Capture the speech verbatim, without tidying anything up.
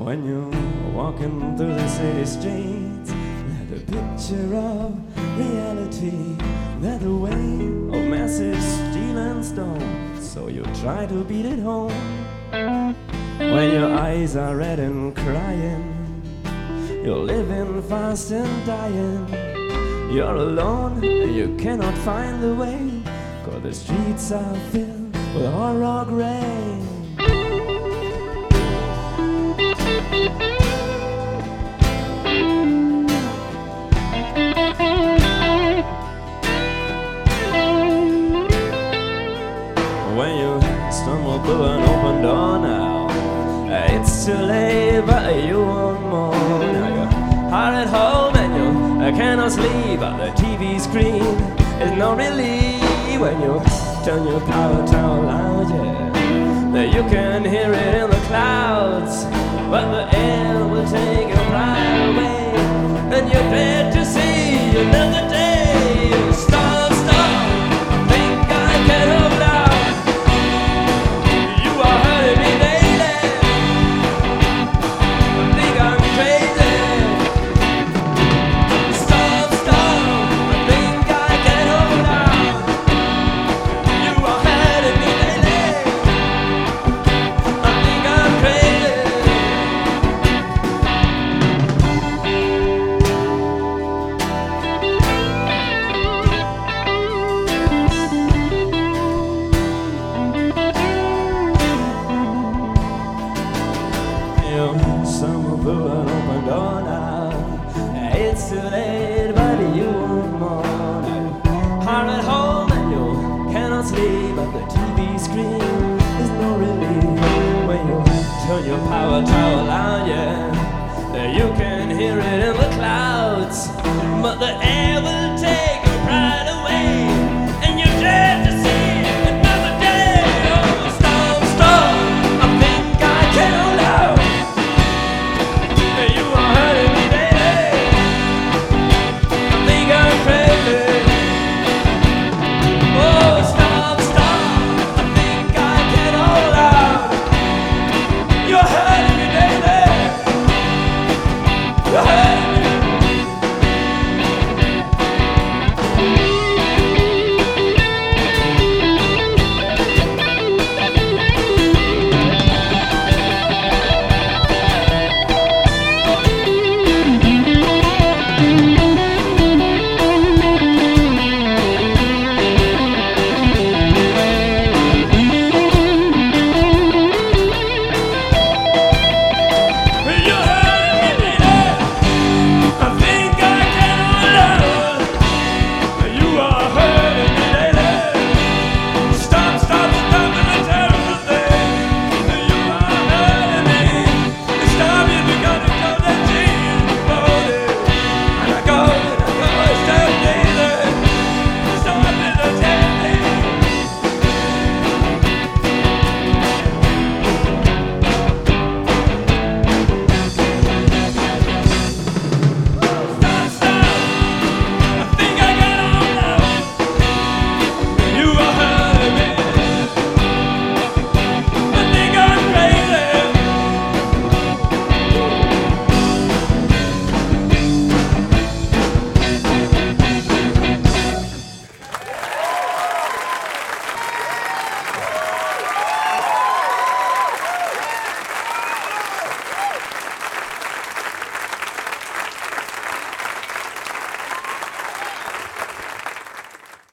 When you're walking through the city streets, let a picture of reality, let the weight of massive steel and stone, so you try to beat it home. When your eyes are red and crying, you're living fast and dying. You're alone and you cannot find the way, 'cause the streets are filled with horror rain. When you stumble through an open door now, it's too late, but you want more. Now you're hard at home and you cannot sleep, but the T V screen is no relief. When you turn your power down loud, yeah, that you can hear it in the clouds, but the air will take your pride away, and you're glad to see another day. Stop, stop, think I can hold out. You are hurting me daily. I think I'm crazy. Stop, stop, I think I can hold out. You are hurting me daily. I think I'm crazy. Someone through an open door now. It's too late, but you want more. Now hard at home and you cannot sleep, but the T V screen is no relief. When you turn your power tower loud,